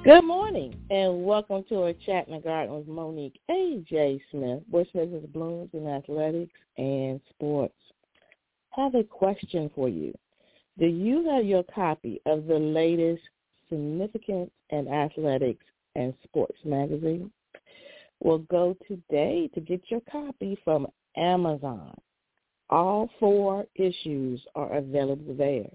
Good morning, and welcome to a chat in the garden with Monique A.J. Smith, which Mrs. Blooms in athletics and sports. I have a question for you. Do you have your copy of the latest Significance in Athletics and Sports magazine? Well, go today to get your copy from Amazon. All 4 issues are available there.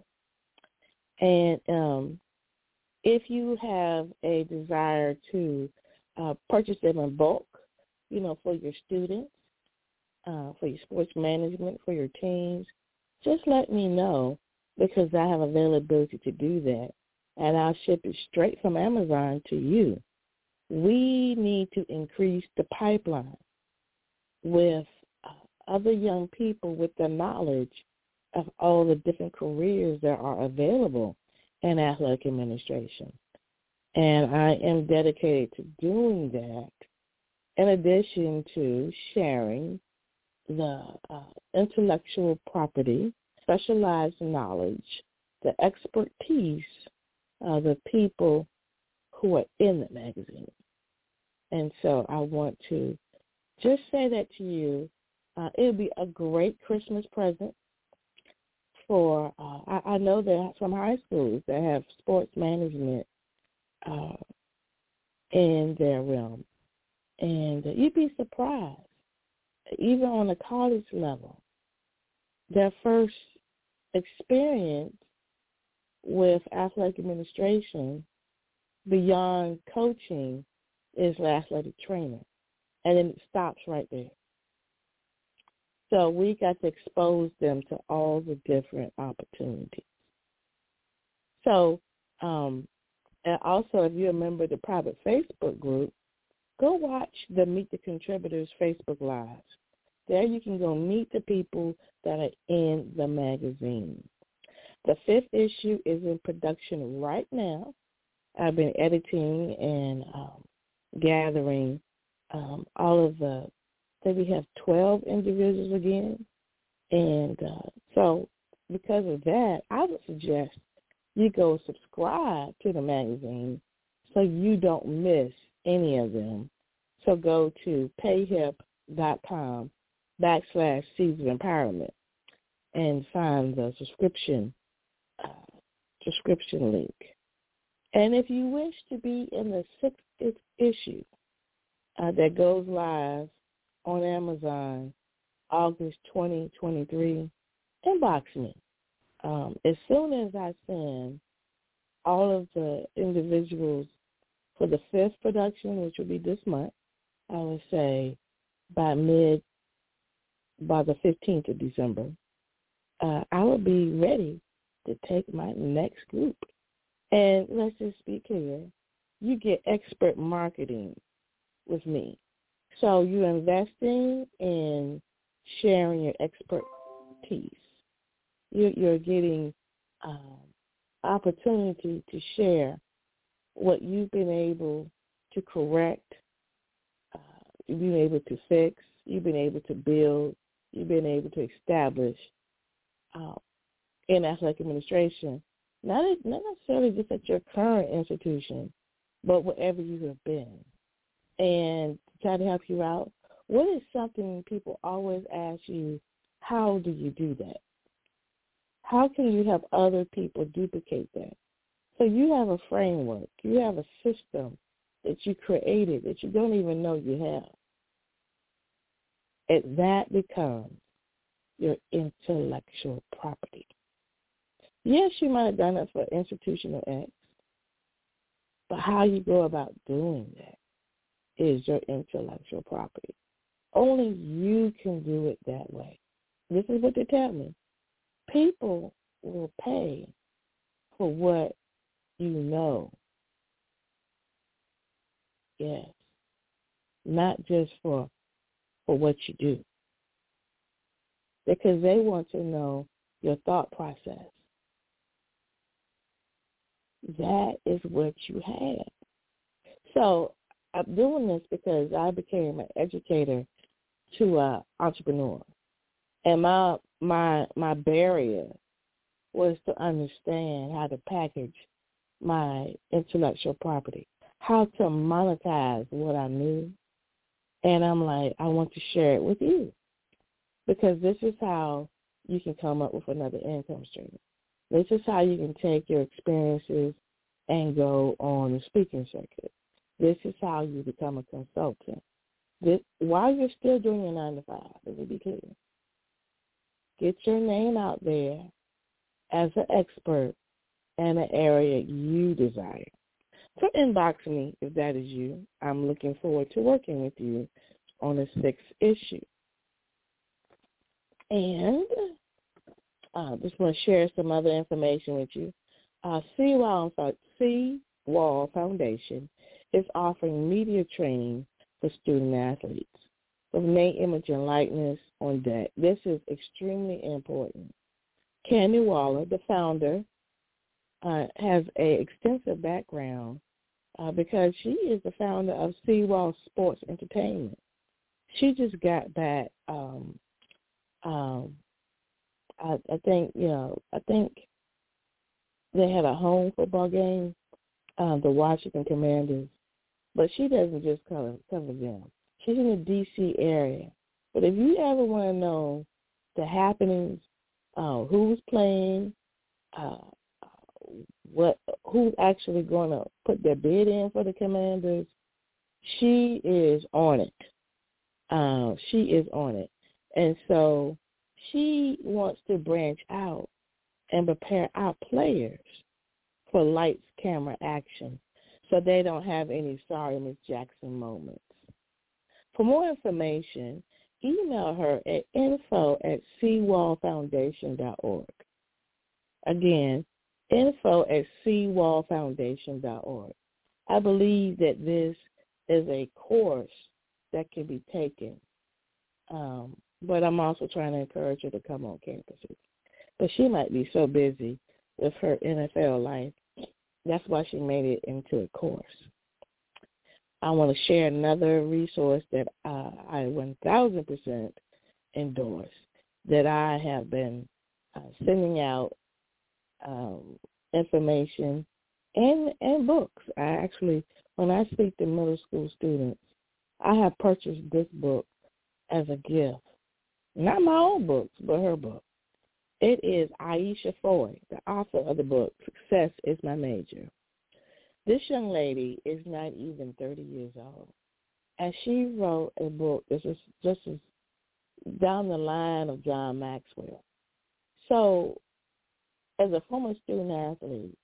And if you have a desire to purchase them in bulk, for your students, for your sports management, for your teams, just let me know because I have availability to do that, and I'll ship it straight from Amazon to you. We need to increase the pipeline with other young people with the knowledge of all the different careers that are available in athletic administration. And I am dedicated to doing that in addition to sharing the intellectual property, specialized knowledge, the expertise of the people who are in the magazine. And so I want to just say that to you. It would be a great Christmas present for, I know there are some high schools that have sports management in their realm. And you'd be surprised, even on the college level, their first experience with athletic administration beyond coaching is the athletic trainer. And then it stops right there. So we got to expose them to all the different opportunities. So, and also if you're a member of the private Facebook group, go watch the Meet the Contributors Facebook Lives. There you can go meet the people that are in the magazine. The 5th issue is in production right now. I've been editing and gathering all of the, I think we have 12 individuals again. And so because of that, I would suggest you go subscribe to the magazine so you don't miss any of them. So go to payhip.com/Seeds of Empowerment and find the subscription link. And if you wish to be in the 6th issue that goes live on Amazon August 2023, inbox me. As soon as I send all of the individuals for the 5th production, which will be this month, I would say by the 15th of December, I will be ready to take my next group. And let's just be clear, you get expert marketing with me. So you're investing in sharing your expertise. You're getting opportunity to share what you've been able to correct, you've been able to fix, you've been able to build, you've been able to establish in athletic administration, not necessarily just at your current institution, but wherever you have been. And to try to help you out, what is something people always ask you, how do you do that? How can you help other people duplicate that? So you have a framework, you have a system that you created that you don't even know you have. And that becomes your intellectual property. Yes, you might have done it for institutional X, but how you go about doing that is your intellectual property. Only you can do it that way. This is what they tell me. People will pay for what you know. Yes. Not just for what you do. Because they want to know your thought process. That is what you have. So I'm doing this because I became an educator to an entrepreneur. And my barrier was to understand how to package my intellectual property. how to monetize what I knew. And I'm like, I want to share it with you because this is how you can come up with another income stream. This is how you can take your experiences and go on the speaking circuit. This is how you become a consultant. While you're still doing your 9 to 5, let me be clear. Get your name out there as an expert in an area you desire. So inbox me if that is you. I'm looking forward to working with you on the 6th issue. And just want to share some other information with you. Seawall Foundation is offering media training for student athletes with name, image, and likeness on deck. This is extremely important. Candy Waller, the founder, has an extensive background because she is the founder of Seawall Sports Entertainment. She just got back. I think they had a home football game, the Washington Commanders, but she doesn't just cover them. She's in the D.C. area. But if you ever want to know the happenings, who's playing, who's actually going to put their bid in for the Commanders, she is on it. She is on it. And so she wants to branch out and prepare our players for lights, camera, action so they don't have any sorry Miss Jackson moments. For more information, email her at info@seawallfoundation.org. Again, info@seawallfoundation.org. I believe that this is a course that can be taken, but I'm also trying to encourage her to come on campuses. But she might be so busy with her NFL life. That's why she made it into a course. I want to share another resource that I 1,000% endorse, that I have been sending out information and books. I actually, when I speak to middle school students, I have purchased this book as a gift. Not my own books, but her book. It is Aisha Foy, the author of the book, Success is My Major. This young lady is not even 30 years old, and she wrote a book that is just as down the line of John Maxwell. So as a former student athlete,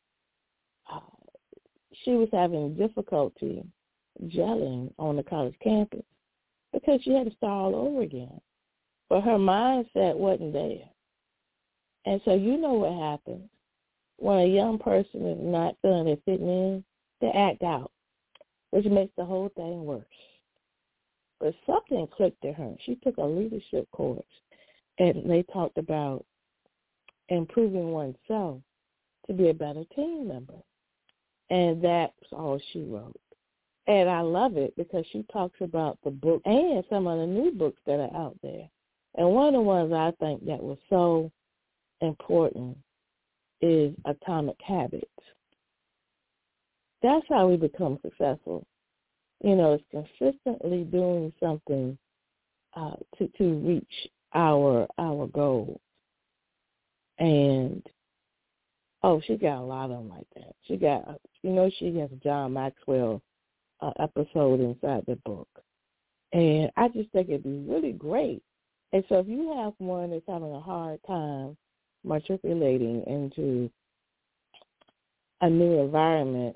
she was having difficulty gelling on the college campus because she had to start all over again. But her mindset wasn't there. And so you know what happens when a young person is not feeling they're fitting in, they act out, which makes the whole thing worse. But something clicked to her. She took a leadership course, and they talked about improving oneself to be a better team member. And that's all she wrote. And I love it because she talks about the book and some of the new books that are out there. And one of the ones I think that was so important is Atomic Habits. That's how we become successful. You know, it's consistently doing something to reach our goal. And, she got a lot of them like that. She got, she has a John Maxwell episode inside the book. And I just think it'd be really great. And so if you have one that's having a hard time matriculating into a new environment,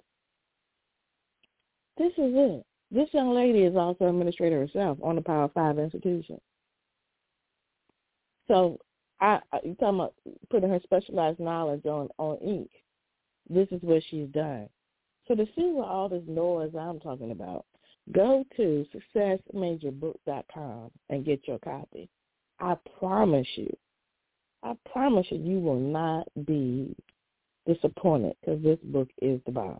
this is it. This young lady is also an administrator herself on the Power 5 institution. So you're talking about putting her specialized knowledge on ink. This is what she's done. So to see what all this noise I'm talking about, go to successmajorbook.com and get your copy. I promise you, you will not be disappointed because this book is the bomb.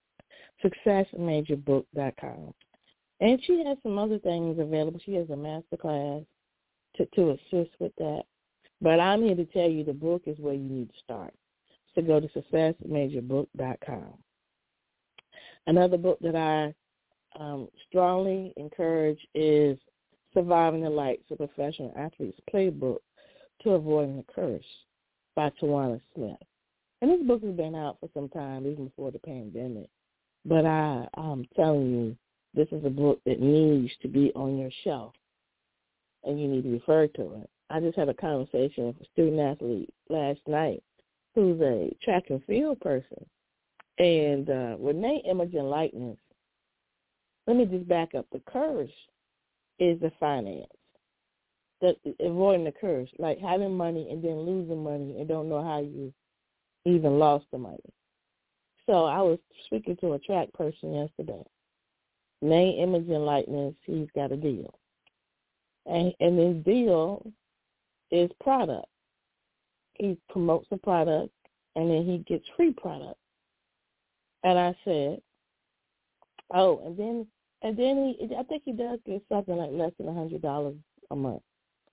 successmajorbook.com. And she has some other things available. She has a master class to assist with that. But I'm here to tell you the book is where you need to start. So go to successmajorbook.com. Another book that I strongly encourage is Surviving the Lights, a Professional Athlete's Playbook to Avoiding the Curse by Tawana Smith. And this book has been out for some time, even before the pandemic. But I'm telling you, this is a book that needs to be on your shelf, and you need to refer to it. I just had a conversation with a student-athlete last night who's a track and field person. And with name, image, and likeness, let me just back up. The curse is the finance, avoiding the curse, like having money and then losing money and don't know how you even lost the money. So I was speaking to a track person yesterday. Name, image, and likeness, he's got a deal. And his deal is product. He promotes a product, and then he gets free product. And I said, oh, and then I think he does get something like less than $100 a month.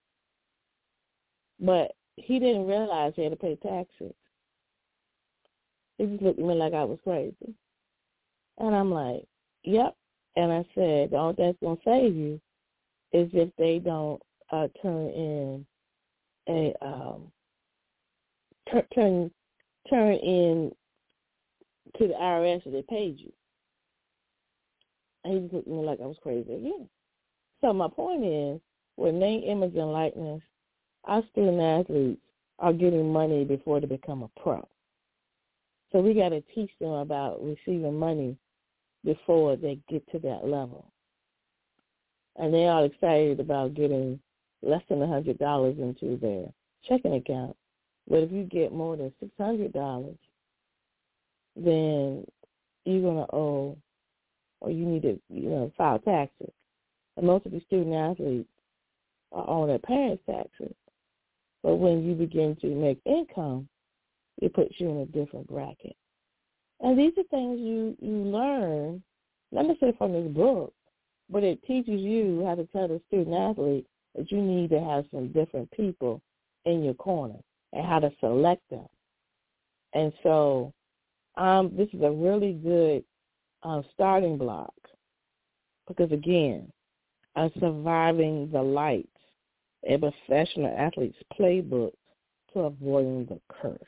But he didn't realize he had to pay taxes. He just looked at me like I was crazy. And I'm like, yep. And I said, the only thing that's going to save you is if they don't turn in to the IRS that they paid you. And he just looked at me like I was crazy again. So my point is, with name, image, and likeness, our student athletes are getting money before they become a pro. So we got to teach them about receiving money before they get to that level. And they're all excited about getting less than $100 into their checking account. But if you get more than $600, then you're going to owe, or you need to, file taxes. And most of the student athletes are on their parents' taxes. But when you begin to make income, it puts you in a different bracket. And these are things you learn, not necessarily from this book, but it teaches you how to tell the student athlete that you need to have some different people in your corner and how to select them. And so this is a really good starting block because, again, Surviving the Lights, a professional athlete's playbook to avoiding the curse.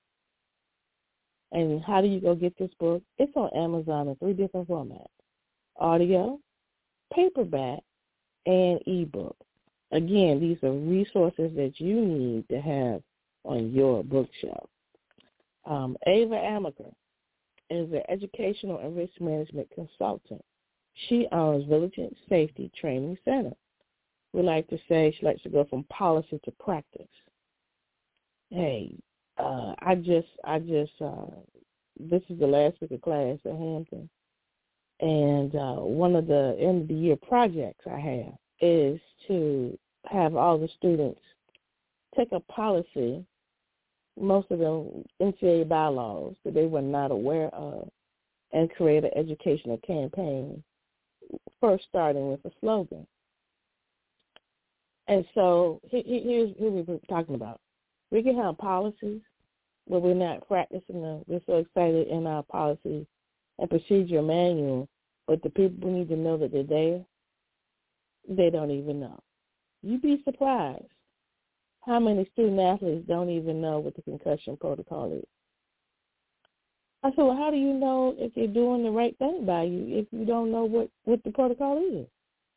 And how do you go get this book? It's on Amazon in 3 different formats: audio, paperback, and ebook. Again, these are resources that you need to have on your bookshelf. Ava Amaker is an educational and risk management consultant. She owns Vigilant Safety Training Center. We like to say she likes to go from policy to practice. Hey, this is the last week of class at Hampton, and one of the end of the year projects I have is to have all the students take a policy, most of them NCAA bylaws that they were not aware of, and create an educational campaign, first starting with a slogan. And so here's what we're talking about. We can have policies, but we're not practicing them. We're so excited in our policy and procedure manual, but the people need to know that they're there, they don't even know. You'd be surprised how many student athletes don't even know what the concussion protocol is. I said, well, how do you know if they're doing the right thing by you if you don't know what the protocol is?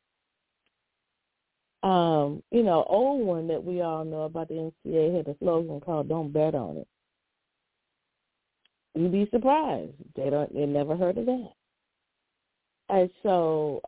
Old one that we all know about the NCAA had a slogan called "Don't Bet on It." You'd be surprised. They never heard of that. And so,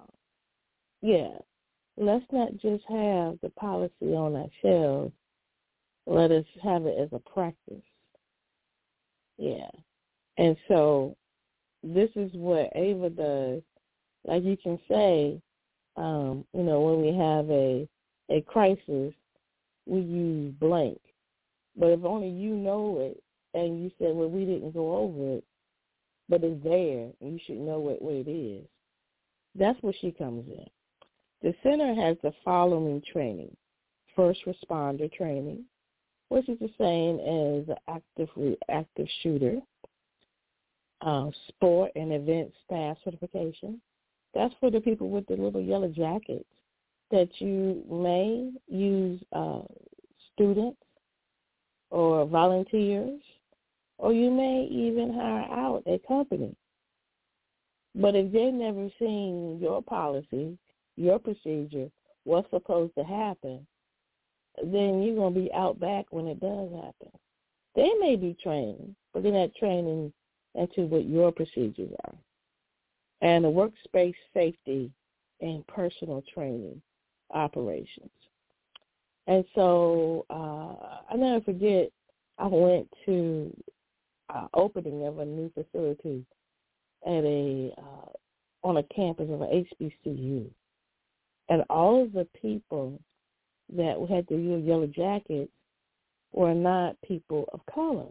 let's not just have the policy on our shelves. Let us have it as a practice. Yeah. And so this is what Ava does. Like you can say, when we have a crisis, we use blank. But if only you know it, and you said, well, we didn't go over it, but it's there, and you should know what it is. That's where she comes in. The center has the following training: first responder training, which is the same as an active shooter. sport and event staff certification. That's for the people with the little yellow jackets that you may use students or volunteers, or you may even hire out a company. But if they've never seen your policy, your procedure, what's supposed to happen, then you're going to be out back when it does happen. They may be trained, but they're not training into what your procedures are. And the workspace safety and personal training operations. And so I'll never forget, I went to opening of a new facility at on a campus of an HBCU. And all of the people that had the yellow jackets were not people of color.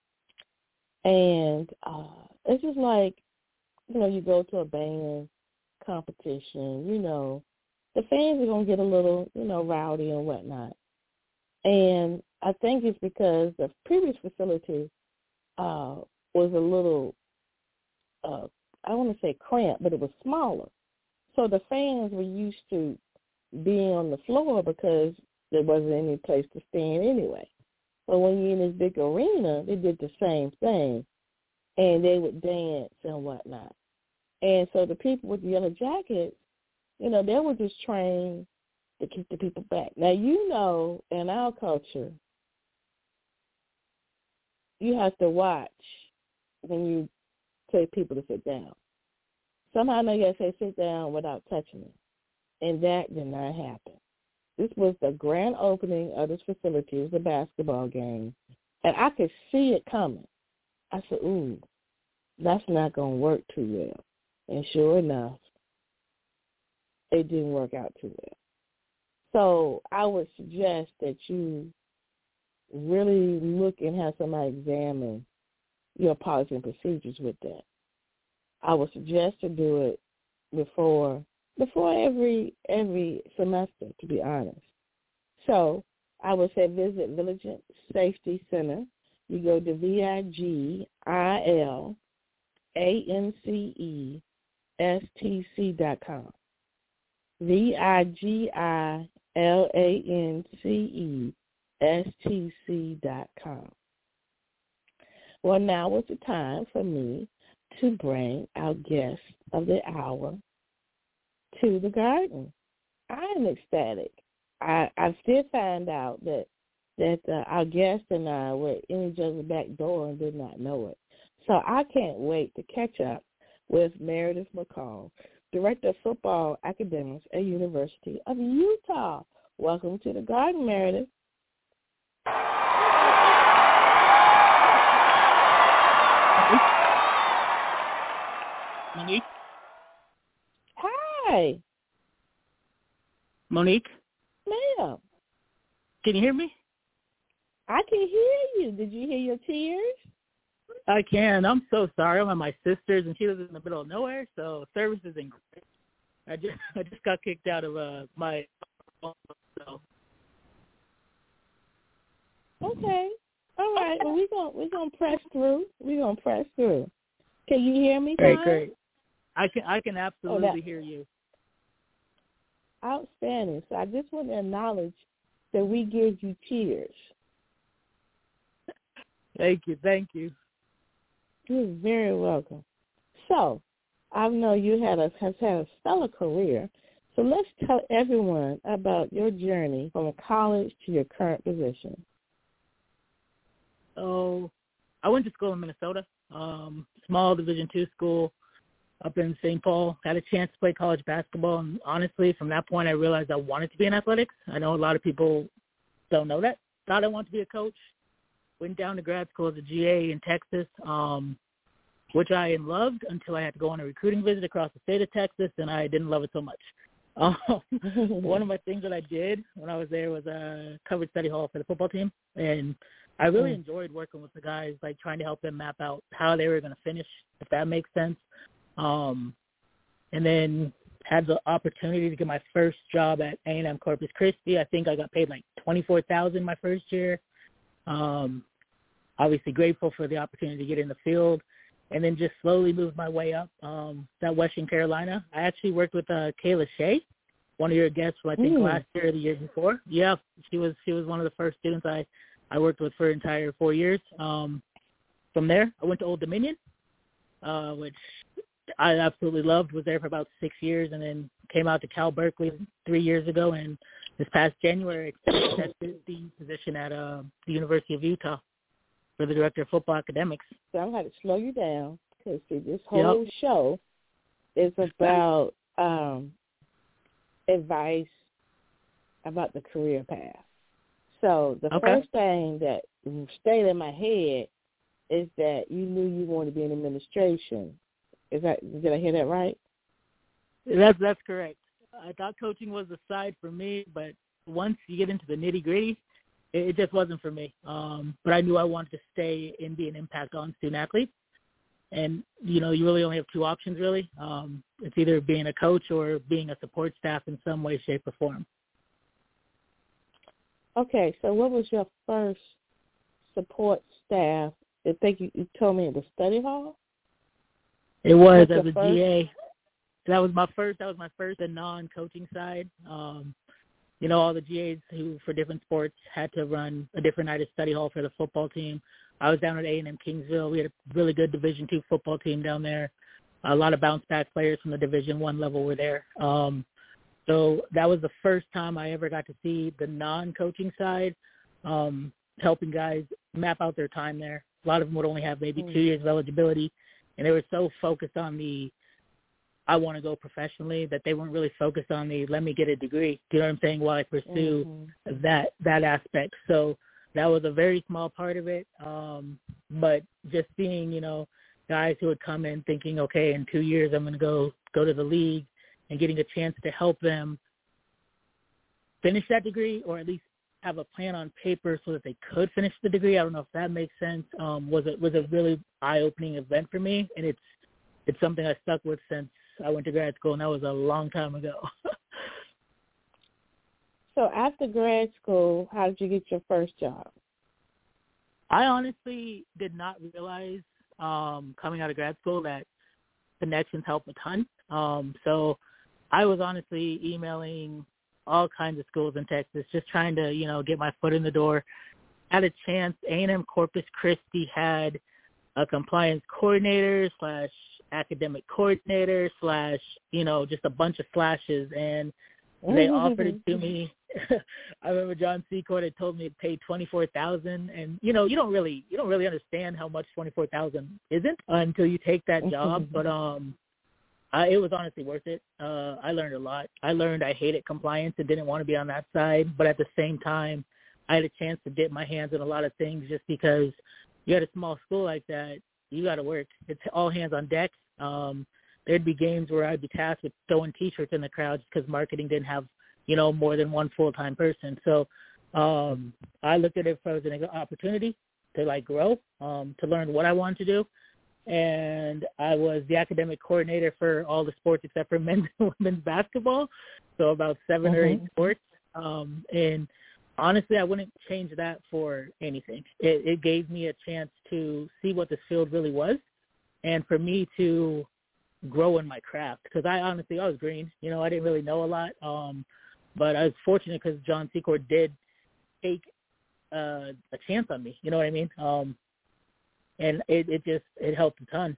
And it's just like, you go to a band competition, the fans are going to get a little, rowdy and whatnot. And I think it's because the previous facility was a little, I don't want to say cramped, but it was smaller. So the fans were used to being on the floor because there wasn't any place to stand anyway. But when you're in this big arena, they did the same thing, and they would dance and whatnot. And so the people with the yellow jackets, they were just trained to keep the people back. Now, in our culture, you have to watch when you tell people to sit down. Somehow you got to say sit down without touching them. And that did not happen. This was the grand opening of this facility. It was a basketball game. And I could see it coming. I said, ooh, that's not going to work too well. And sure enough, it didn't work out too well. So I would suggest that you really look and have somebody examine your policy and procedures with that. I would suggest to do it before every semester, to be honest. So I would say visit Vigilant Safety Center. You go to VIGILANCESTC.com. VIGILANCESTC.com. Well, now is the time for me to bring our guest of the hour to the garden. I am ecstatic. I still find out that our guest and I were in each other's back door and did not know it. So I can't wait to catch up with Meredith McCall, Director of Football Academics at University of Utah. Welcome to the garden, Meredith. Monique? Hi. Monique? Ma'am. Can you hear me? I can hear you. Did you hear your tears? I can. I'm so sorry. I'm at my sister's, and she lives in the middle of nowhere, so service isn't great. I just got kicked out of my. So. Okay. All right. Well, we're gonna press through. Can you hear me? Great. I can absolutely hear you. Outstanding. So I just want to acknowledge that we give you cheers. Thank you. You're very welcome. So I know you has had a stellar career. So let's tell everyone about your journey from college to your current position. So I went to school in Minnesota, small Division II school up in St. Paul. Had a chance to play college basketball, and honestly, from that point, I realized I wanted to be in athletics. I know a lot of people don't know that. Thought I wanted to be a coach. Went down to grad school as a GA in Texas, which I loved until I had to go on a recruiting visit across the state of Texas, and I didn't love it so much. One of my things that I did when I was there was covered study hall for the football team, and I really enjoyed working with the guys, like trying to help them map out how they were going to finish, if that makes sense. And then had the opportunity to get my first job at A&M Corpus Christi. I think I got paid like $24,000 my first year. Obviously grateful for the opportunity to get in the field. and then just slowly moved my way up. At Western Carolina, I actually worked with Kayla Shea, one of your guests from I think last year or the year before. Yeah, she was one of the first students I worked with for an entire 4 years. From there, I went to Old Dominion, which I absolutely loved. Was there for about 6 years, and then came out to Cal Berkeley 3 years ago. And this past January, accepted the position at the University of Utah for the director of football academics. So I'm going to slow you down because see, this whole show is about advice about the career path. So the first thing that stayed in my head is that you knew you wanted to be in administration. Did I hear that right? That's correct. I thought coaching was a side for me, but once you get into the nitty-gritty, it just wasn't for me. But I knew I wanted to stay and be an impact on student athletes. And, you really only have two options, really. It's either being a coach or being a support staff in some way, shape, or form. Okay, so what was your first support staff? I think you told me it was study hall? It was as a GA. That was my first and non-coaching side. All the GAs who for different sports had to run a different night of study hall for the football team. I was down at A&M Kingsville. We had a really good Division II football team down there. A lot of bounce-back players from the Division I level were there. So that was the first time I ever got to see the non-coaching side, helping guys map out their time there. A lot of them would only have maybe 2 years of eligibility, and they were so focused on the I want to go professionally that they weren't really focused on the let me get a degree. Do you know what I'm saying? While I pursue that aspect. So that was a very small part of it. But just seeing, guys who would come in thinking, okay, in 2 years I'm going to go to the league, and getting a chance to help them finish that degree or at least have a plan on paper so that they could finish the degree. I don't know if that makes sense. Was a really eye-opening event for me, and it's something I stuck with since I went to grad school, and that was a long time ago. So after grad school, how did you get your first job? I honestly did not realize coming out of grad school that connections help a ton. So I was honestly emailing all kinds of schools in Texas, just trying to, get my foot in the door. Had a chance. A&M Corpus Christi had a compliance coordinator / academic coordinator / just a bunch of slashes, and they offered it to me. I remember John Secord had told me it paid $24,000, and you don't really understand how much $24,000 isn't until you take that job. But it was honestly worth it. I learned a lot. I learned I hated compliance and didn't want to be on that side, but at the same time, I had a chance to dip my hands in a lot of things just because you got a small school like that, you got to work. It's all hands on deck. There'd be games where I'd be tasked with throwing T-shirts in the crowd just because marketing didn't have, more than one full-time person. So I looked at it as an opportunity to, grow, to learn what I wanted to do. And I was the academic coordinator for all the sports except for men's and women's basketball, so about 7 or 8 sports. And honestly, I wouldn't change that for anything. It gave me a chance to see what this field really was and for me to grow in my craft because I was green. I didn't really know a lot. But I was fortunate because John Secord did take a chance on me. You know what I mean? And it helped a ton.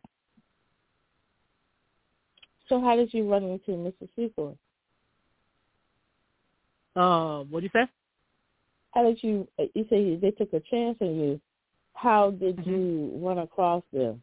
So how did you run into Mr. Secord? What did you say? How did you say they took a chance on you? How did you run across them?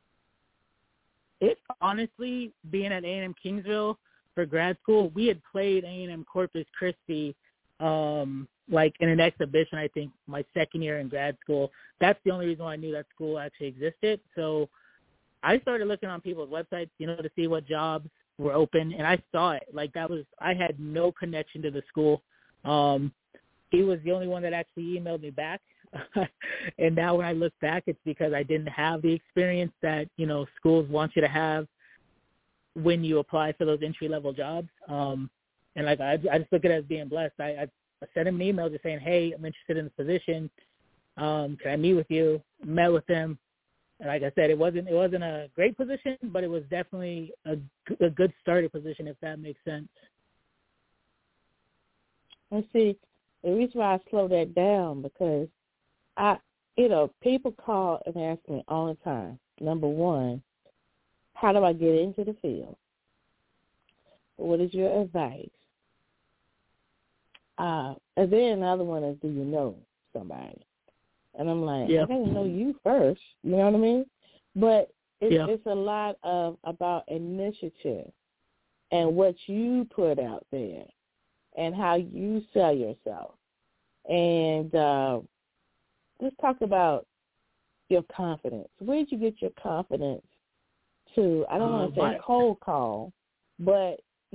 It honestly, being at A&M Kingsville for grad school, we had played A&M Corpus Christi in an exhibition, I think, my second year in grad school. That's the only reason why I knew that school actually existed. So I started looking on people's websites, to see what jobs were open, and I saw it. I had no connection to the school. He was the only one that actually emailed me back. And now when I look back, it's because I didn't have the experience that, schools want you to have when you apply for those entry-level jobs. And I just look at it as being blessed. I sent him an email just saying, hey, I'm interested in the position. Can I meet with you? Met with him. like I said, it wasn't a great position, but it was definitely a good starting position, if that makes sense. And see, the reason why I slow that down because people call and ask me all the time. Number one, how do I get into the field? What is your advice? And then another one is, do you know somebody? And I'm like, I got to know you first. You know what I mean? But it's a lot about initiative and what you put out there and how you sell yourself. And let's talk about your confidence. Where did you get your confidence to, I don't want to say cold call, but,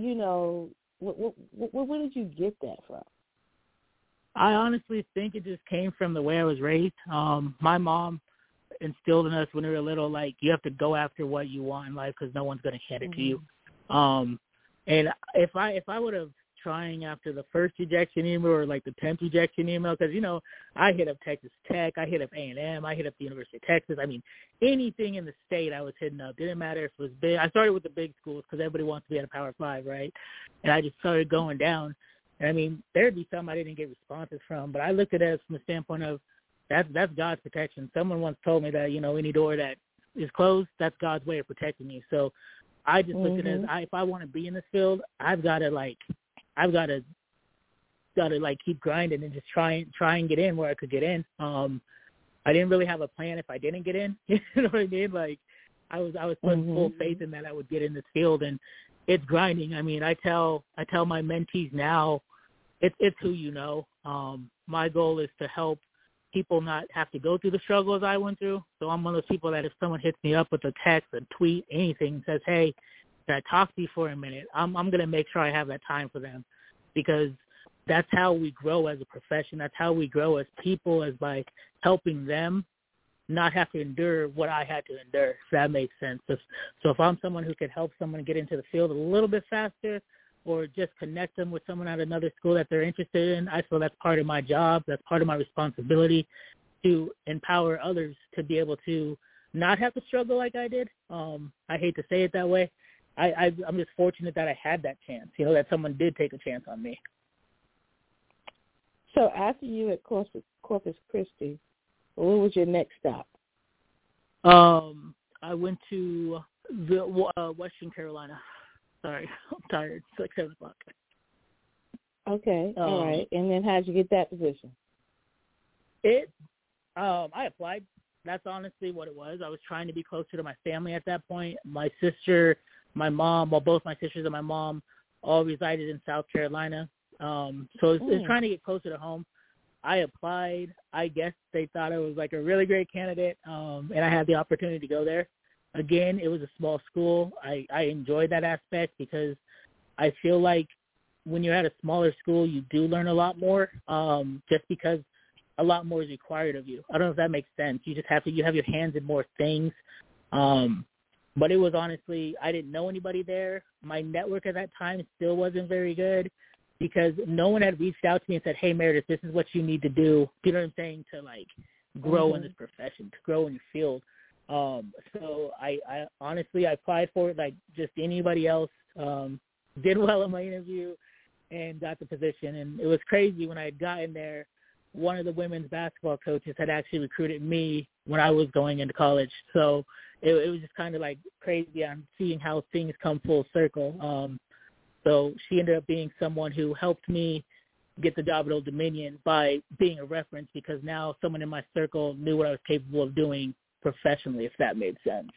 where did you get that from? I honestly think it just came from the way I was raised. My mom instilled in us when we were little, like, you have to go after what you want in life because no one's going to hand it to you. And if I would have trying after the first rejection email or like the 10th rejection email, because, I hit up Texas Tech, I hit up A&M, I hit up the University of Texas. I mean, anything in the state I was hitting up. Didn't matter if it was big. I started with the big schools because everybody wants to be at a Power 5, right? And I just started going down. And I mean, there'd be some I didn't get responses from, but I looked at it from the standpoint of that's God's protection. Someone once told me that, any door that is closed, that's God's way of protecting you. So I just looked at it as if I want to be in this field, I've got to keep grinding and just try and get in where I could get in. I didn't really have a plan if I didn't get in. You know what I mean? Like I was putting full faith in that I would get in this field, and it's grinding. I mean, I tell my mentees now, it's who you know. My goal is to help people not have to go through the struggles I went through. So I'm one of those people that if someone hits me up with a text, a tweet, anything, and says, hey, can I talk to you for a minute? I'm going to make sure I have that time for them, because that's how we grow as a profession. That's how we grow as people, is by helping them not have to endure what I had to endure, if that makes sense. So if I'm someone who can help someone get into the field a little bit faster, or just connect them with someone at another school that they're interested in, I feel that's part of my job. That's part of my responsibility, to empower others to be able to not have to struggle like I did. I hate to say it that way. I'm just fortunate that I had that chance, that someone did take a chance on me. So after you at Corpus Christi, what was your next stop? I went to Western Carolina. Sorry, I'm tired. It's like 7 o'clock. Okay, all right. And then how'd you get that position? I applied. That's honestly what it was. I was trying to be closer to my family at that point. My sister, my mom, both my sisters and my mom all resided in South Carolina. So it's trying to get closer to home. I applied. I guess they thought I was like a really great candidate, and I had the opportunity to go there. Again, it was a small school. I enjoyed that aspect, because I feel like when you're at a smaller school, you do learn a lot more, just because a lot more is required of you. I don't know if that makes sense. You have your hands in more things. But it was honestly, I didn't know anybody there. My network at that time still wasn't very good, because no one had reached out to me and said, hey, Meredith, this is what you need to do. You know what I'm saying? To like grow in this profession, to grow in your field. So I honestly, I applied for it like just anybody else, did well in my interview and got the position. And it was crazy when I had gotten there. One of the women's basketball coaches had actually recruited me when I was going into college. So it was just kind of like crazy on seeing how things come full circle. So she ended up being someone who helped me get the job at Old Dominion by being a reference, because now someone in my circle knew what I was capable of doing professionally, if that made sense.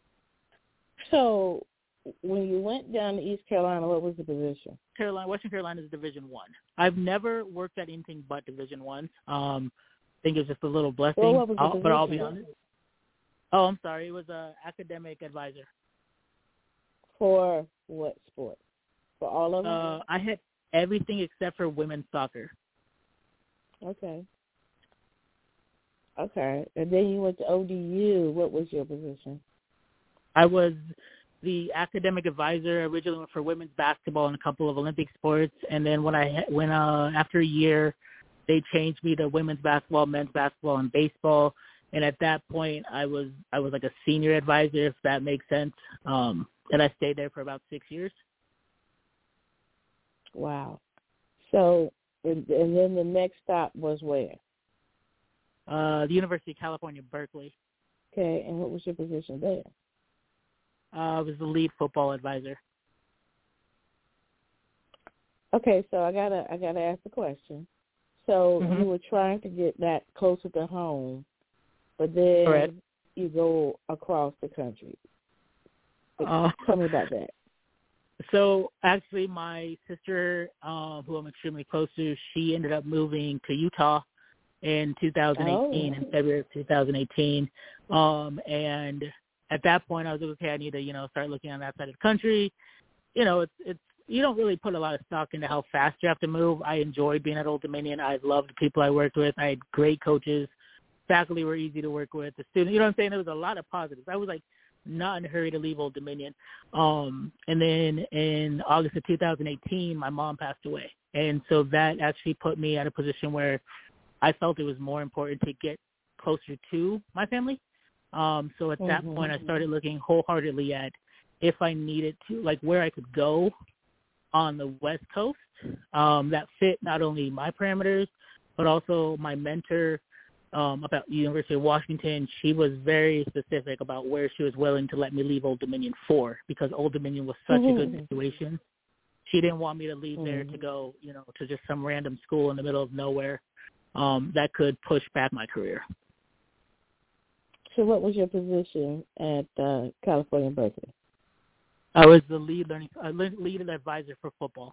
So when you went down to East Carolina, what was the position? Western Carolina is Division I. I've never worked at anything but Division I. I think it was just a little blessing. Well, what was the position? But I'll be honest. Oh, I'm sorry. It was an academic advisor. For what sport? For all of them? I had everything except for women's soccer. Okay. And then you went to ODU. What was your position? I was the academic advisor. Originally went for women's basketball and a couple of Olympic sports, and then when after a year, they changed me to women's basketball, men's basketball, and baseball. And at that point, I was like a senior advisor, if that makes sense. And I stayed there for about 6 years. Wow. So, and then the next stop was where? The University of California, Berkeley. Okay, and what was your position there? I was the lead football advisor. Okay, so I gotta ask the question. So you were trying to get that closer to home, but then Correct. you go across the country. Tell me about that. So actually, my sister, who I'm extremely close to, she ended up moving to Utah in 2018, in February of 2018. And at that point, I was like, okay, I need to, start looking on that side of the country. It's you don't really put a lot of stock into how fast you have to move. I enjoyed being at Old Dominion. I loved the people I worked with. I had great coaches. Faculty were easy to work with. The students, you know what I'm saying? There was a lot of positives. I was like not in a hurry to leave Old Dominion. And then in August of 2018, my mom passed away. And so that actually put me at a position where I felt it was more important to get closer to my family. So at that point, I started looking wholeheartedly at if I needed to, like where I could go on the West Coast that fit not only my parameters, but also my mentor about the University of Washington. She was very specific about where she was willing to let me leave Old Dominion for, because Old Dominion was such a good situation. She didn't want me to leave there to go, to just some random school in the middle of nowhere that could push back my career. So what was your position at California Berkeley? I was the lead advisor for football.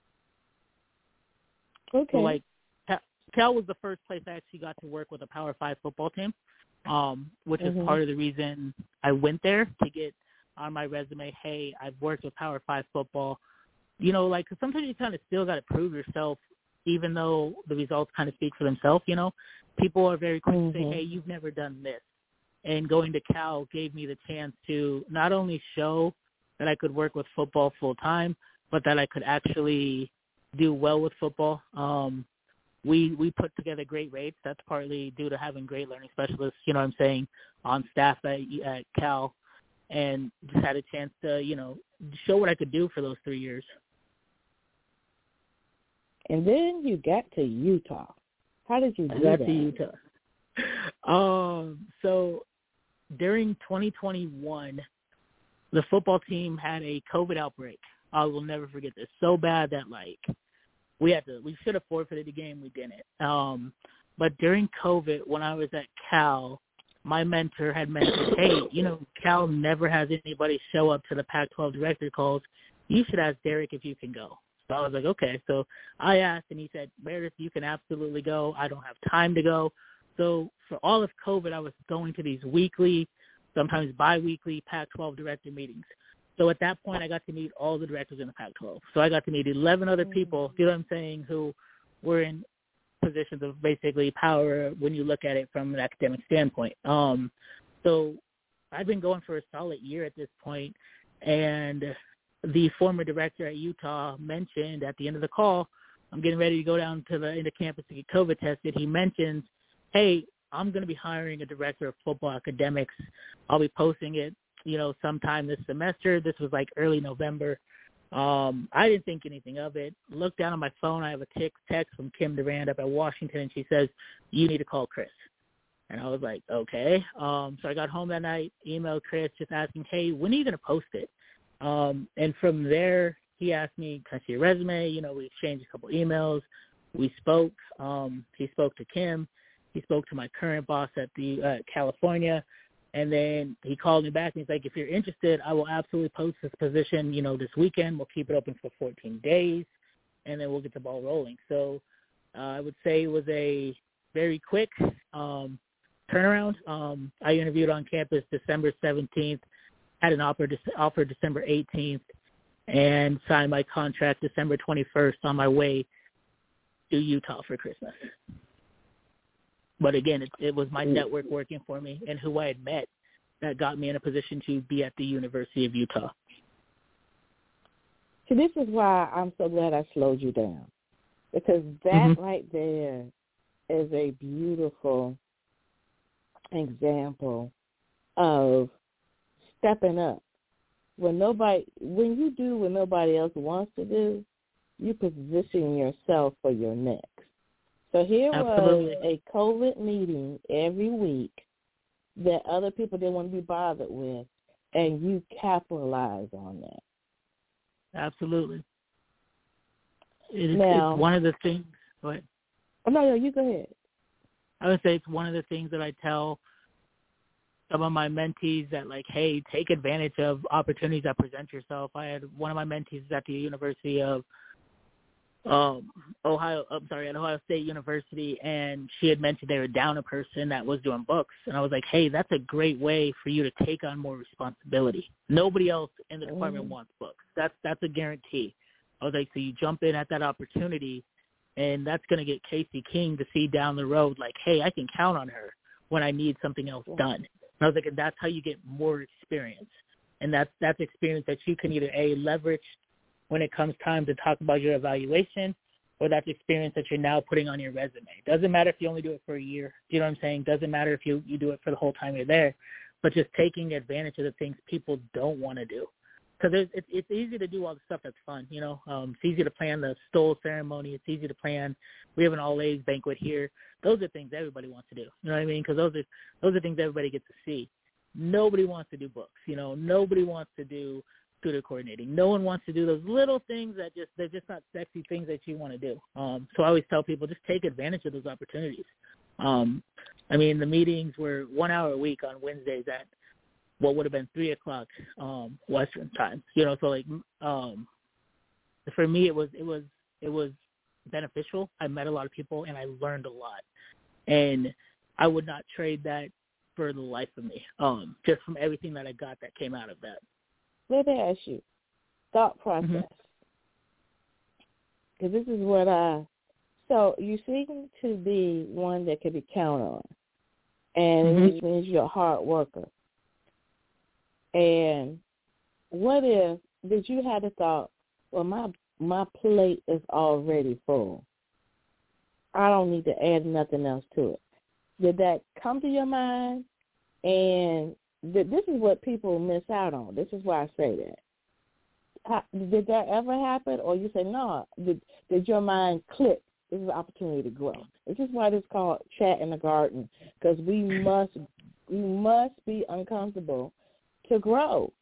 Okay. So like Cal was the first place I actually got to work with a Power 5 football team, which is part of the reason I went there, to get on my resume, hey, I've worked with Power 5 football. Cause sometimes you kind of still got to prove yourself, even though the results kind of speak for themselves, People are very quick to say, hey, you've never done this. And going to Cal gave me the chance to not only show that I could work with football full time, but that I could actually do well with football. We put together great rates. That's partly due to having great learning specialists, on staff at Cal, and just had a chance to, show what I could do for those 3 years. And then you got to Utah. How did you do that? I got to Utah. So during 2021, the football team had a COVID outbreak. I will never forget this. So bad that we should have forfeited the game. We didn't. But during COVID, when I was at Cal, my mentor had mentioned, hey, Cal never has anybody show up to the Pac-12 director calls. You should ask Derek if you can go. So I was like, okay. So I asked, and he said, Meredith, you can absolutely go. I don't have time to go. So for all of COVID, I was going to these weekly, sometimes bi-weekly Pac-12 director meetings. So at that point, I got to meet all the directors in the Pac-12. So I got to meet 11 other people, you know what I'm saying, who were in positions of basically power when you look at it from an academic standpoint. So I've been going for a solid year at this point, and the former director at Utah mentioned at the end of the call, I'm getting ready to go down to the end of campus to get COVID tested. He mentions, hey, I'm going to be hiring a director of football academics. I'll be posting it, sometime this semester. This was like early November. I didn't think anything of it. Looked down on my phone. I have a text from Kim Durand up at Washington, and she says, you need to call Chris. And I was like, okay. So I got home that night, emailed Chris just asking, hey, when are you going to post it? And from there, he asked me, can I see your resume? We exchanged a couple emails. We spoke. He spoke to Kim. He spoke to my current boss at the California. And then he called me back, and he's like, if you're interested, I will absolutely post this position, this weekend. We'll keep it open for 14 days, and then we'll get the ball rolling. So I would say it was a very quick turnaround. I interviewed on campus December 17th, had an offer December 18th, and signed my contract December 21st on my way to Utah for Christmas. But again, it was my network working for me and who I had met that got me in a position to be at the University of Utah. So this is why I'm so glad I slowed you down, because that right there is a beautiful example of stepping up. When you do what nobody else wants to do, you position yourself for your next. So here Absolutely. was a COVID meeting every week that other people didn't want to be bothered with, and you capitalize on that. Absolutely. Now, it's one of the things. Go ahead. Oh, no, you go ahead. I would say it's one of the things that I tell some of my mentees that, like, hey, take advantage of opportunities that present yourself. I had one of my mentees at the University of Ohio State University, and she had mentioned they were down a person that was doing books. And I was like, hey, that's a great way for you to take on more responsibility. Nobody else in the department wants books. That's a guarantee. I was like, so you jump in at that opportunity, and that's going to get Casey King to see down the road, like, hey, I can count on her when I need something else done. And I was like, and that's how you get more experience. And that's experience that you can either, A, leverage when it comes time to talk about your evaluation, or that's experience that you're now putting on your resume. Doesn't matter if you only do it for a year. Do you know what I'm saying? Doesn't matter if you do it for the whole time you're there, but just taking advantage of the things people don't want to do. Because it's easy to do all the stuff that's fun, you know. It's easy to plan the stole ceremony. It's easy to plan. We have an all-A's banquet here. Those are things everybody wants to do. You know what I mean? Because those are things everybody gets to see. Nobody wants to do books. You know, nobody wants to do student coordinating. No one wants to do those little things that they're just not sexy things that you want to do. So I always tell people, just take advantage of those opportunities. I mean, the meetings were 1 hour a week on Wednesdays at what would have been 3:00 Western time. You know, so like for me, it was beneficial. I met a lot of people and I learned a lot, and I would not trade that for the life of me. Just from everything that I got that came out of that. Let me ask you, thought process. Because this is what so you seem to be one that can be counted on, and which means you're a hard worker. And what if, did you have the thought, well, my plate is already full. I don't need to add nothing else to it. Did that come to your mind? And this is what people miss out on. This is why I say that. Did that ever happen? Or you say, no, did your mind click? This is an opportunity to grow. This is why it's called Chat in the Garden, because we must be uncomfortable to grow.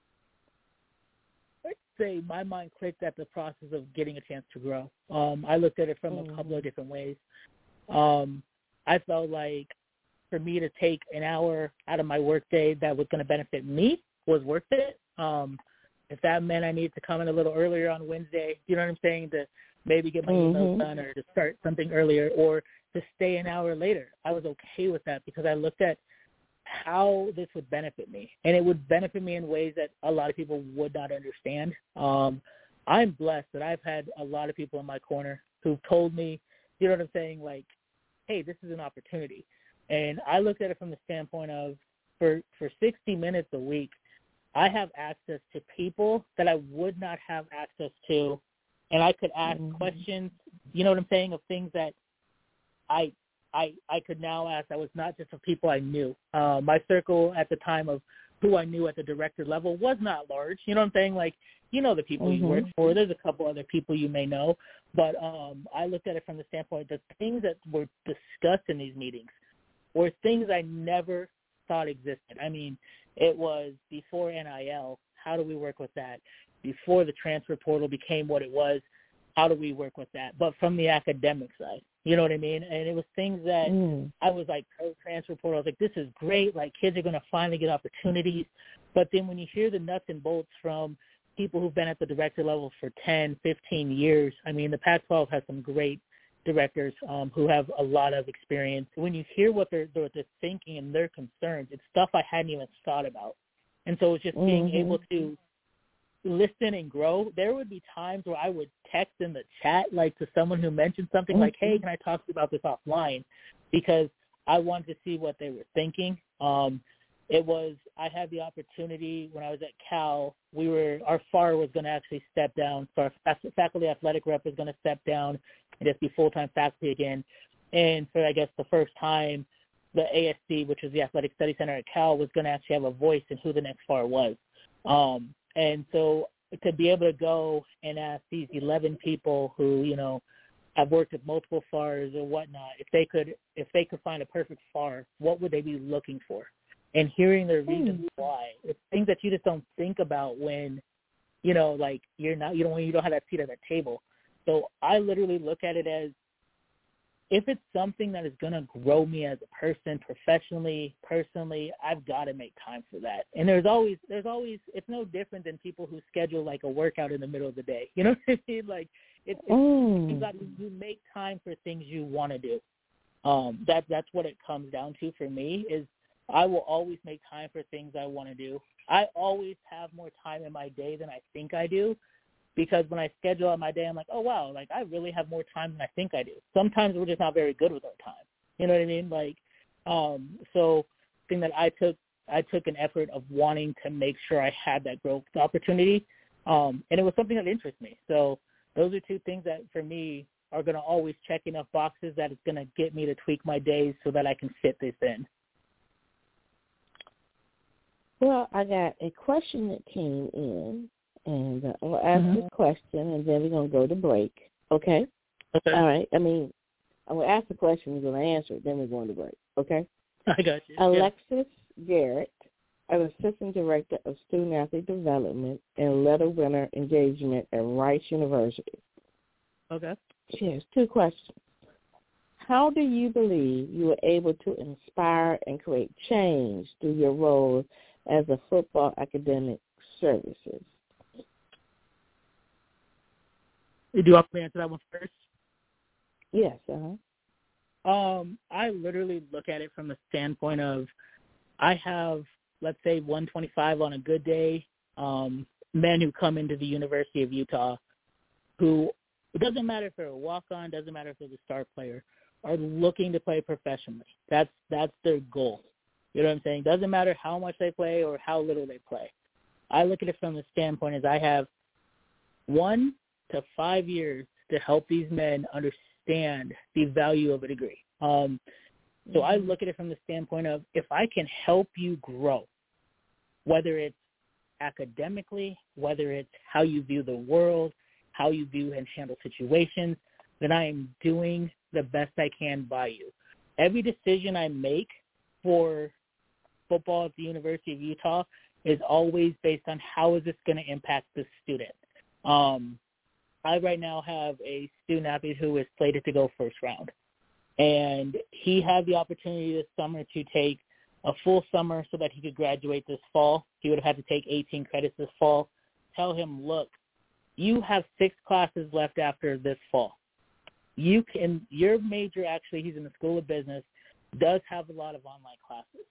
I'd say my mind clicked at the process of getting a chance to grow. I looked at it from a couple of different ways. I felt like for me to take an hour out of my workday that was going to benefit me was worth it. If that meant I needed to come in a little earlier on Wednesday, you know what I'm saying, to maybe get my emails done or to start something earlier or to stay an hour later, I was okay with that because I looked at how this would benefit me. And it would benefit me in ways that a lot of people would not understand. I'm blessed that I've had a lot of people in my corner who've told me, you know what I'm saying, like, hey, this is an opportunity. And I looked at it from the standpoint of for 60 minutes a week, I have access to people that I would not have access to, and I could ask questions, you know what I'm saying, of things that I could now ask that was not just of people I knew. My circle at the time of who I knew at the director level was not large. You know what I'm saying? Like, you know the people you work for. There's a couple other people you may know. But I looked at it from the standpoint that things that were discussed in these meetings were things I never thought existed. I mean, it was before NIL, how do we work with that? Before the transfer portal became what it was, how do we work with that? But from the academic side, you know what I mean? And it was things that I was like, transfer portal, I was like, this is great. Like, kids are going to finally get opportunities. But then when you hear the nuts and bolts from people who've been at the director level for 10, 15 years, I mean, the Pac-12 has some great directors who have a lot of experience. When you hear what they're thinking and their concerns, it's stuff I hadn't even thought about. And so it's just being able to listen and grow. There would be times where I would text in the chat, like to someone who mentioned something like, hey, can I talk to you about this offline? Because I wanted to see what they were thinking. I had the opportunity when I was at Cal, our FAR was going to actually step down. So our faculty athletic rep was going to step down and just be full-time faculty again. And for, I guess, the first time, the ASC, which was the Athletic Study Center at Cal, was going to actually have a voice in who the next FAR was. And so to be able to go and ask these 11 people who, you know, have worked with multiple FARs or whatnot, if they could find a perfect FAR, what would they be looking for? And hearing their reasons why. It's things that you just don't think about when, you know, like you don't have that seat at that table. So I literally look at it as, if it's something that is going to grow me as a person, professionally, personally, I've got to make time for that. And there's always, it's no different than people who schedule like a workout in the middle of the day. You know what I mean? Like you make time for things you want to do. That's what it comes down to for me, is I will always make time for things I want to do. I always have more time in my day than I think I do. Because when I schedule out my day, I'm like, oh, wow, like I really have more time than I think I do. Sometimes we're just not very good with our time. You know what I mean? Like, so the thing that I took an effort of wanting to make sure I had that growth opportunity. And it was something that interests me. So those are two things that for me are going to always check enough boxes that it's going to get me to tweak my days so that I can fit this in. Well, I got a question that came in. And I'll ask this question, and then we're going to go to break. Okay? Okay. All right. I mean, I'm going to ask the question, we're going to answer it, then we're going to break. Okay? I got you. Alexis Garrett, an Assistant Director of Student Athlete Development and Letter Winner Engagement at Rice University. Okay. She has two questions. How do you believe you were able to inspire and create change through your role as a football academic services? Do you want me to answer that one first? Yes. I literally look at it from the standpoint of, I have, let's say, 125 on a good day, men who come into the University of Utah who, it doesn't matter if they're a walk-on, doesn't matter if they're the star player, are looking to play professionally. That's their goal. You know what I'm saying? Doesn't matter how much they play or how little they play. I look at it from the standpoint as I have 1 to 5 years to help these men understand the value of a degree. So I look at it from the standpoint of, if I can help you grow, whether it's academically, whether it's how you view the world, how you view and handle situations, then I am doing the best I can by you. Every decision I make for football at the University of Utah is always based on how is this going to impact the student. I right now have a student athlete who is slated to go first round. And he had the opportunity this summer to take a full summer so that he could graduate this fall. He would have had to take 18 credits this fall. Tell him, look, you have 6 classes left after this fall. You can, your major, actually, he's in the School of Business, does have a lot of online classes.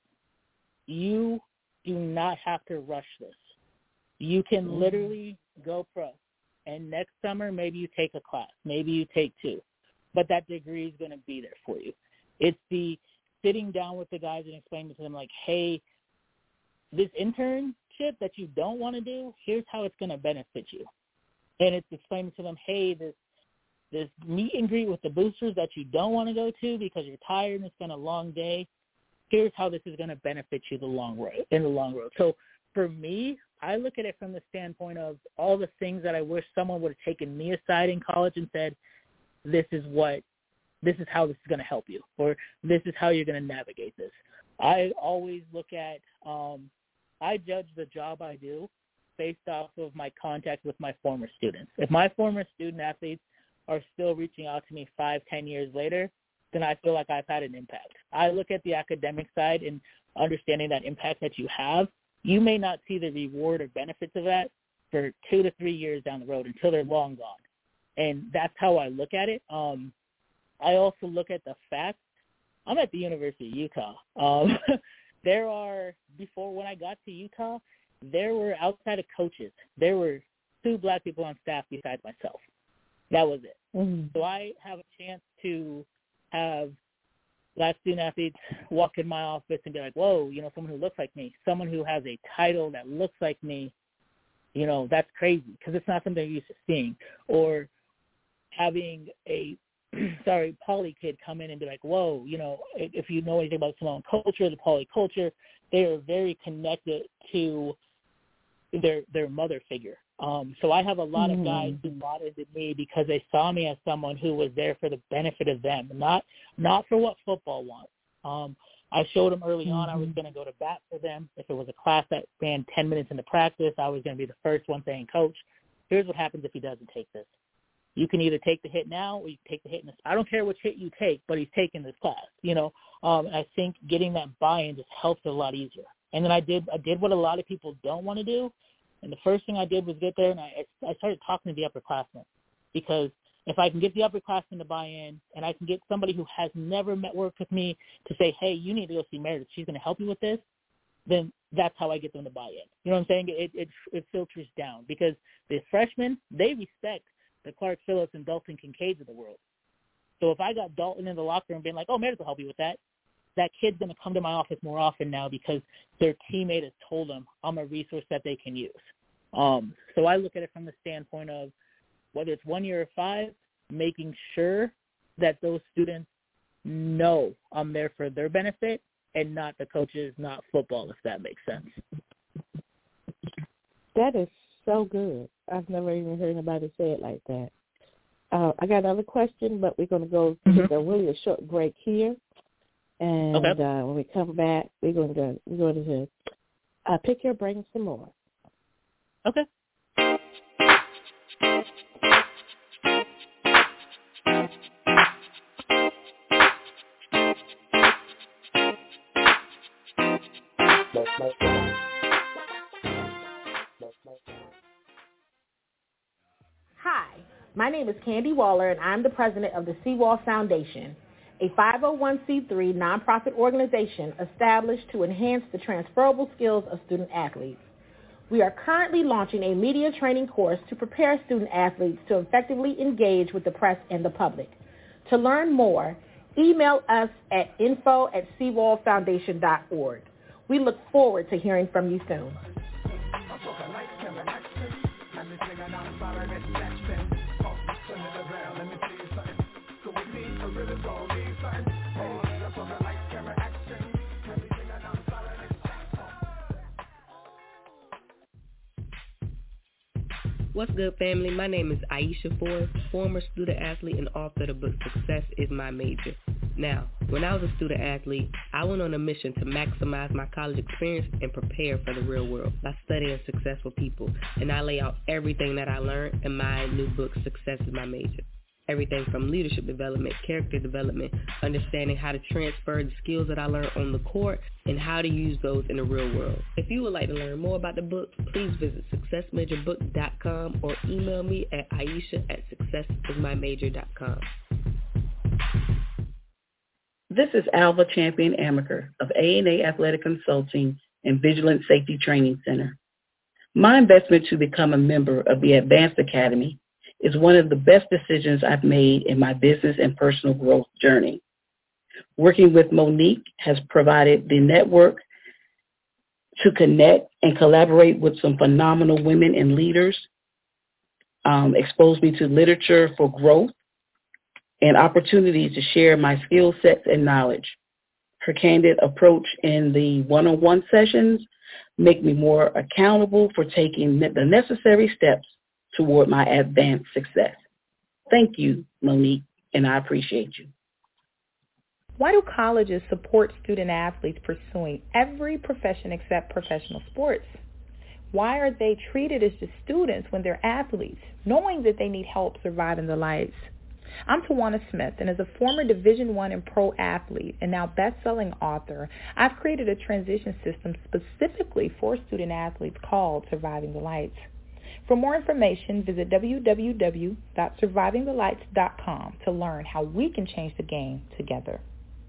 You do not have to rush this. You can literally go pro. And next summer, maybe you take a class. Maybe you take 2. But that degree is going to be there for you. It's the sitting down with the guys and explaining to them, like, hey, this internship that you don't want to do, here's how it's going to benefit you. And it's explaining to them, hey, this meet and greet with the boosters that you don't want to go to because you're tired and it's been a long day, here's how this is going to benefit you in the long road. So for me, I look at it from the standpoint of all the things that I wish someone would have taken me aside in college and said, this is how this is going to help you, or this is how you're going to navigate this. I always look at, I judge the job I do based off of my contact with my former students. If my former student athletes are still reaching out to me 5-10 years later, then I feel like I've had an impact. I look at the academic side and understanding that impact that you have. You may not see the reward or benefits of that for 2 to 3 years down the road until they're long gone. And that's how I look at it. I also look at the fact I'm at the University of Utah. There are, before when I got to Utah, there were, outside of coaches, there were 2 black people on staff besides myself. That was it. Mm-hmm. So I have a chance to have black student athletes walk in my office and be like, whoa, someone who looks like me, someone who has a title that looks like me, that's crazy because it's not something you're used to seeing. Or having a Pauley kid come in and be like, whoa, if you know anything about Samoan culture, the Pauley culture, they are very connected to their mother figure. So I have a lot of guys who bought into me because they saw me as someone who was there for the benefit of them, not for what football wants. I showed them early on I was going to go to bat for them. If it was a class that ran 10 minutes into practice, I was going to be the first one saying, Coach, here's what happens if he doesn't take this. You can either take the hit now or you can take the hit in this. I don't care which hit you take, but he's taking this class, I think getting that buy-in just helps it a lot easier. And then I did what a lot of people don't want to do. And the first thing I did was get there and I started talking to the upperclassmen, because if I can get the upperclassmen to buy in and I can get somebody who has never worked with me to say, hey, you need to go see Meredith, she's going to help you with this, then that's how I get them to buy in. You know what I'm saying? It filters down, because the freshmen, they respect the Clark Phillips and Dalton Kincaids of the world. So if I got Dalton in the locker room being like, oh, Meredith will help you with that kid's going to come to my office more often now because their teammate has told them I'm a resource that they can use. So I look at it from the standpoint of whether it's 1 year or 5, making sure that those students know I'm there for their benefit and not the coaches, not football, if that makes sense. That is so good. I've never even heard anybody say it like that. I got another question, but we're going to go take a short break here. And when we come back, we're going to pick your brain some more. Okay. Hi, my name is Candy Waller, and I'm the president of the Seawall Foundation, a 501c3 nonprofit organization established to enhance the transferable skills of student athletes. We are currently launching a media training course to prepare student athletes to effectively engage with the press and the public. To learn more, email us at info@seawallfoundation.org. We look forward to hearing from you soon. What's good, family? My name is Aisha Ford, former student athlete and author of the book Success is My Major. Now, when I was a student athlete, I went on a mission to maximize my college experience and prepare for the real world by studying successful people, and I lay out everything that I learned in my new book, Success is My Major. Everything from leadership development, character development, understanding how to transfer the skills that I learned on the court, and how to use those in the real world. If you would like to learn more about the book, please visit successmajorbook.com or email me at aisha@successismymajor.com. This is Alva Champion Amaker of A&A Athletic Consulting and Vigilant Safety Training Center. My investment to become a member of the Advanced Academy is one of the best decisions I've made in my business and personal growth journey. Working with Monique has provided the network to connect and collaborate with some phenomenal women and leaders, exposed me to literature for growth, and opportunities to share my skill sets and knowledge. Her candid approach in the one-on-one sessions make me more accountable for taking the necessary steps toward my advanced success. Thank you, Monique, and I appreciate you. Why do colleges support student athletes pursuing every profession except professional sports? Why are they treated as just students when they're athletes, knowing that they need help surviving the lights? I'm Tawana Smith, and as a former Division I and pro athlete and now best-selling author, I've created a transition system specifically for student athletes called Surviving the Lights. For more information, visit www.survivingthelights.com to learn how we can change the game together.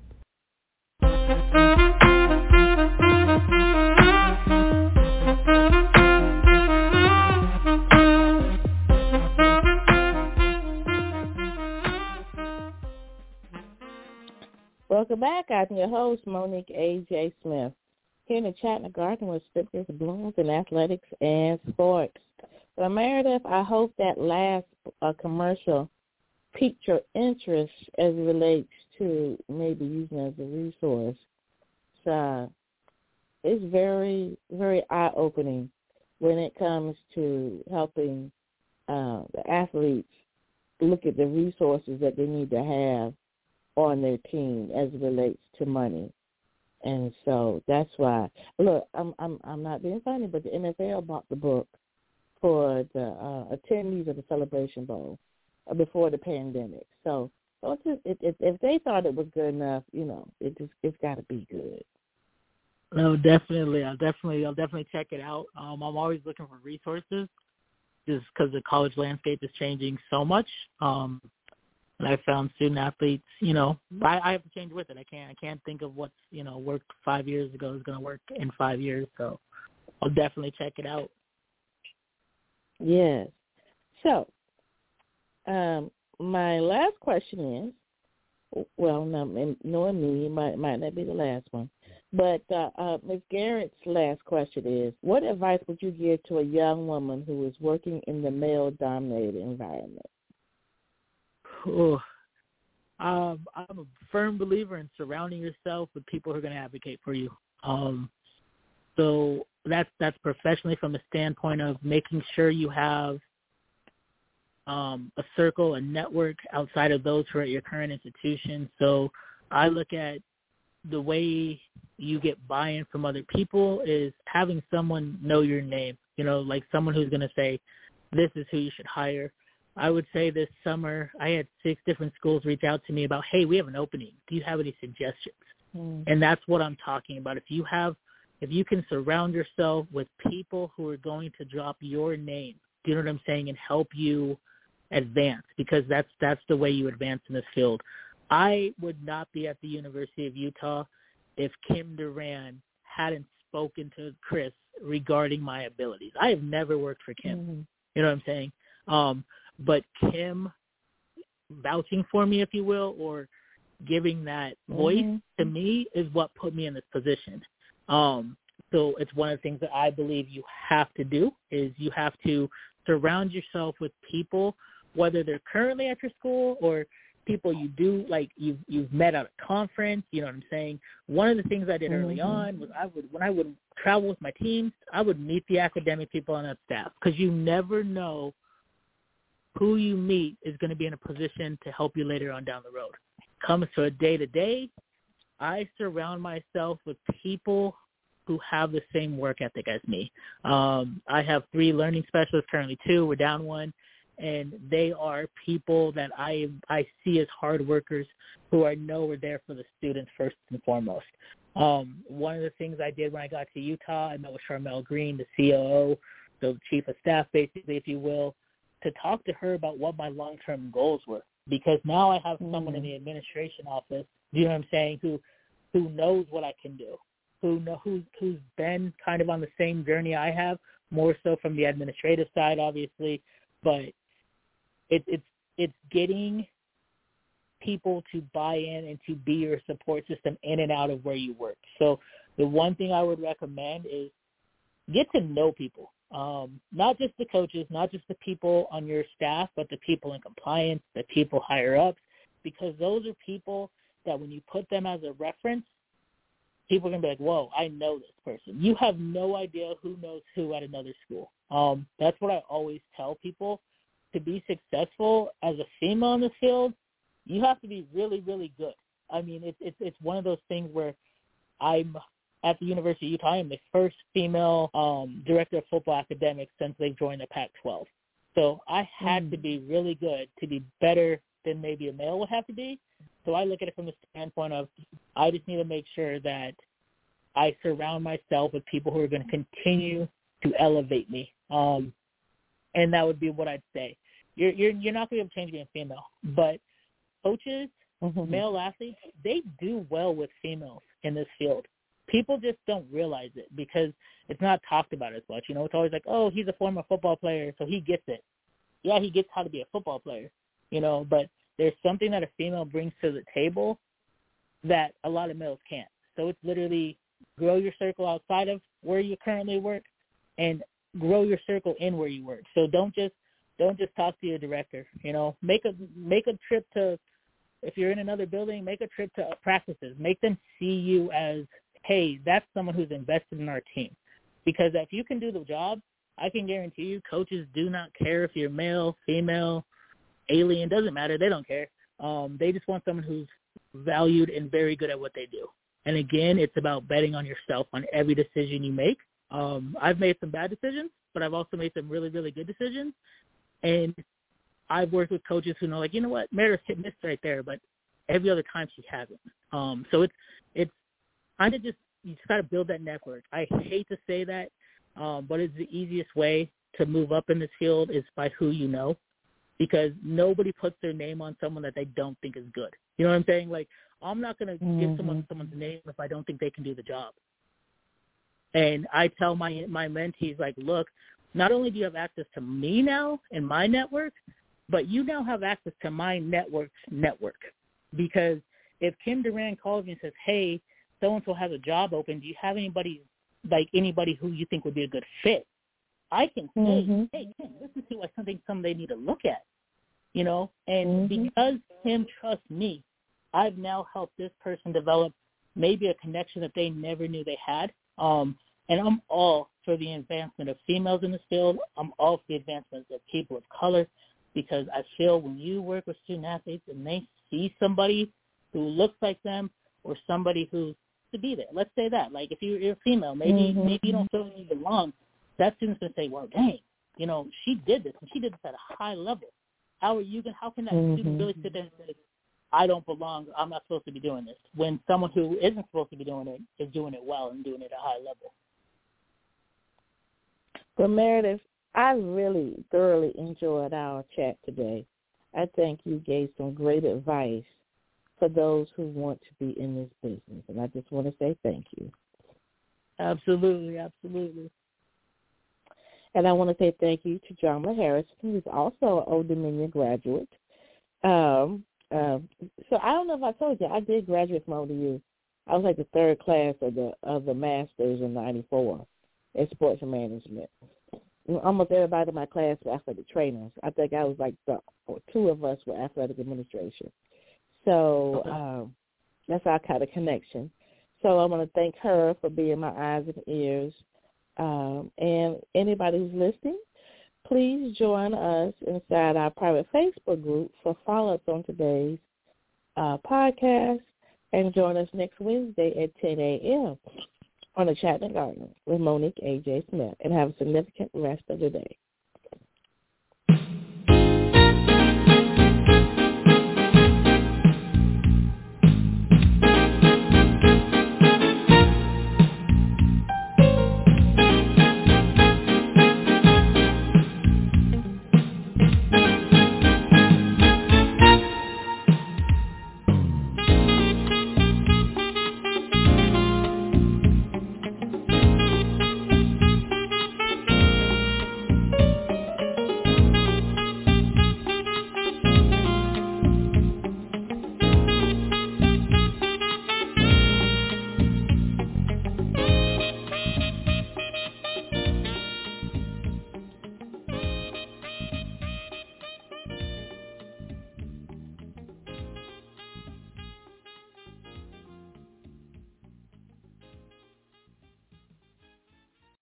Welcome back. I'm your host, Monique A.J. Smith, here in the Chattanooga Garden with Scriptures, Blooms, in athletics and sports. So, Meredith, I hope that last commercial piqued your interest as it relates to maybe using it as a resource. So it's very, very eye-opening when it comes to helping the athletes look at the resources that they need to have on their team as it relates to money. And so that's why, look, I'm not being funny, but the NFL bought the book for the attendees of the Celebration Bowl before the pandemic. So if they thought it was good enough, it's got to be good. No, definitely. I'll definitely check it out. I'm always looking for resources, just because the college landscape is changing so much. And I found student athletes, I have to change with it. I can't think of what's, worked 5 years ago is going to work in 5 years. So I'll definitely check it out. Yes. So my last question is, well, knowing me, it might not be the last one, but Ms. Garrett's last question is, what advice would you give to a young woman who is working in the male-dominated environment? I'm a firm believer in surrounding yourself with people who are going to advocate for you. So that's professionally from the standpoint of making sure you have a circle, a network outside of those who are at your current institution. So I look at the way you get buy-in from other people is having someone know your name, like someone who's going to say, this is who you should hire. I would say this summer I had 6 different schools reach out to me about, hey, we have an opening. Do you have any suggestions? And that's what I'm talking about. If you can surround yourself with people who are going to drop your name, do you know what I'm saying, and help you advance, because that's the way you advance in this field. I would not be at the University of Utah if Kim Duran hadn't spoken to Chris regarding my abilities. I have never worked for Kim. You know what I'm saying? But Kim vouching for me, if you will, or giving that voice to me is what put me in this position. So it's one of the things that I believe you have to do is you have to surround yourself with people, whether they're currently at your school or people you do, like you've met at a conference, you know what I'm saying? One of the things I did early on was when I would travel with my teams, I would meet the academic people on that staff, because you never know who you meet is going to be in a position to help you later on down the road. Comes to a day-to-day, I surround myself with people who have the same work ethic as me. I have 3 learning specialists, currently 2. We're down 1. And they are people that I see as hard workers who I know are there for the students first and foremost. One of the things I did when I got to Utah, I met with Charmel Green, the COO, the chief of staff, basically, if you will, to talk to her about what my long-term goals were. Because now I have someone in the administration office, you know what I'm saying, who knows what I can do, who's been kind of on the same journey I have, more so from the administrative side, obviously, but it's getting people to buy in and to be your support system in and out of where you work. So the one thing I would recommend is get to know people, not just the coaches, not just the people on your staff, but the people in compliance, the people higher up, because those are people that when you put them as a reference, people are going to be like, whoa, I know this person. You have no idea who knows who at another school. That's what I always tell people. To be successful as a female in the field, you have to be really, really good. I mean, it's one of those things where I'm at the University of Utah. I'm the first female director of football academics since they've joined the Pac-12. So I had to be really good to be better than maybe a male would have to be. So I look at it from the standpoint of I just need to make sure that I surround myself with people who are going to continue to elevate me. And that would be what I'd say. You're not going to be able to change being female, but coaches, male athletes, they do well with females in this field. People just don't realize it because it's not talked about as much. It's always like, oh, he's a former football player, so he gets it. Yeah, he gets how to be a football player, but there's something that a female brings to the table that a lot of males can't. So it's literally grow your circle outside of where you currently work and grow your circle in where you work. So don't don't just talk to your director. Make a trip to, if you're in another building, make a trip to practices. Make them see you as, hey, that's someone who's invested in our team. Because if you can do the job, I can guarantee you coaches do not care if you're male, female, alien, doesn't matter. They don't care. They just want someone who's valued and very good at what they do. And again, it's about betting on yourself on every decision you make. I've made some bad decisions, but I've also made some really, really good decisions. And I've worked with coaches who know, like, you know what, Meredith hit this right there, but every other time she hasn't. So it's kind of just, you just got to build that network. I hate to say that, but it's the easiest way to move up in this field is by who you know, because nobody puts their name on someone that they don't think is good. You know what I'm saying? Like, I'm not going to give someone's name if I don't think they can do the job. And I tell my mentees, like, look, not only do you have access to me now and my network, but you now have access to my network's network. Because if Kim Durant calls me and says, hey, so-and-so has a job open, do you have anybody who you think would be a good fit? I can say, hey, Kim, this is who I think they need to look at, And because Kim trusts me, I've now helped this person develop maybe a connection that they never knew they had. And I'm all for the advancement of females in this field. I'm all for the advancement of people of color, because I feel when you work with student athletes and they see somebody who looks like them or somebody who's to be there, let's say that. Like, if you're a female, maybe you don't feel you belong, that student's going to say, well, dang, she did this, and she did this at a high level. How can that student really sit there and say, I don't belong, I'm not supposed to be doing this, when someone who isn't supposed to be doing it is doing it well and doing it at a high level? Well, Meredith, I really thoroughly enjoyed our chat today. I think you gave some great advice for those who want to be in this business, and I just want to say thank you. Absolutely, absolutely. And I want to say thank you to Jamla Harris, who is also an Old Dominion graduate. So I don't know if I told you, I did graduate from ODU. I was like the third class of the masters in '94 in sports management. Almost everybody in my class were athletic trainers. I think I was like two of us were athletic administration. So that's our kind of connection. So I want to thank her for being my eyes and ears. And anybody who's listening, please join us inside our private Facebook group for follow-ups on today's podcast, and join us next Wednesday at 10 a.m. on the Chatting Garden with Monique A.J. Smith, and have a significant rest of the day.